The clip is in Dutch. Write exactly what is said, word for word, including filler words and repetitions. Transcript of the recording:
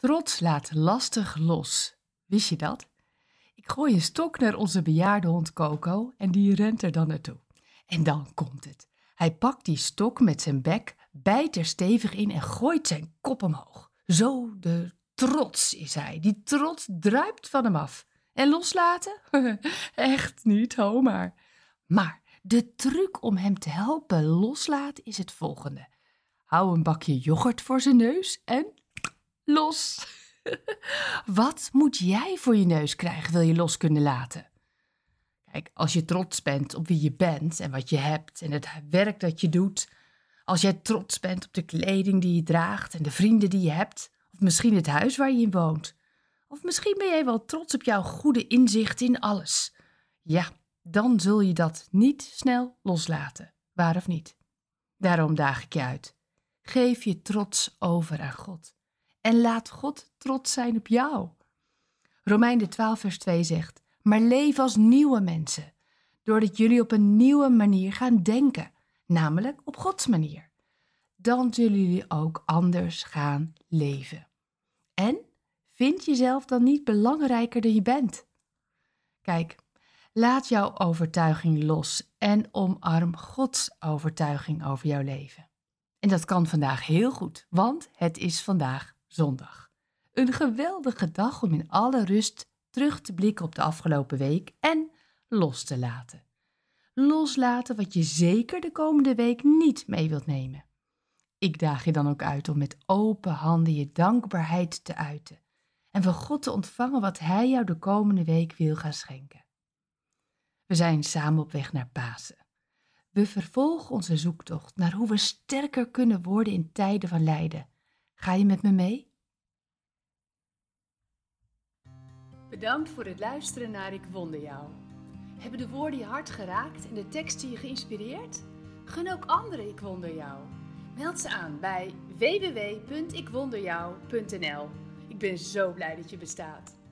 Trots laat lastig los. Wist je dat? Ik gooi een stok naar onze bejaarde hond Coco en die rent er dan naartoe. En dan komt het. Hij pakt die stok met zijn bek, bijt er stevig in en gooit zijn kop omhoog. Zo de trots is hij. Die trots druipt van hem af. En loslaten? Echt niet, ho maar. Maar de truc om hem te helpen loslaten is het volgende. Hou een bakje yoghurt voor zijn neus en los. Wat moet jij voor je neus krijgen, wil je los kunnen laten? Kijk, als je trots bent op wie je bent en wat je hebt en het werk dat je doet. Als jij trots bent op de kleding die je draagt en de vrienden die je hebt. Of misschien het huis waar je in woont. Of misschien ben jij wel trots op jouw goede inzicht in alles. Ja, dan zul je dat niet snel loslaten. Waar of niet? Daarom daag ik je uit. Geef je trots over aan God. En laat God trots zijn op jou. Romeinen twaalf vers twee zegt, maar leef als nieuwe mensen, doordat jullie op een nieuwe manier gaan denken, namelijk op Gods manier. Dan zullen jullie ook anders gaan leven. En vind jezelf dan niet belangrijker dan je bent? Kijk, laat jouw overtuiging los en omarm Gods overtuiging over jouw leven. En dat kan vandaag heel goed, want het is vandaag zondag. Een geweldige dag om in alle rust terug te blikken op de afgelopen week en los te laten. Loslaten wat je zeker de komende week niet mee wilt nemen. Ik daag je dan ook uit om met open handen je dankbaarheid te uiten en van God te ontvangen wat Hij jou de komende week wil gaan schenken. We zijn samen op weg naar Pasen. We vervolgen onze zoektocht naar hoe we sterker kunnen worden in tijden van lijden. Ga je met me mee? Bedankt voor het luisteren naar Ik Wonder Jou. Hebben de woorden je hart geraakt en de teksten je geïnspireerd? Gun ook anderen Ik Wonder Jou. Meld ze aan bij w w w punt ik wonder jou punt n l. Ik ben zo blij dat je bestaat.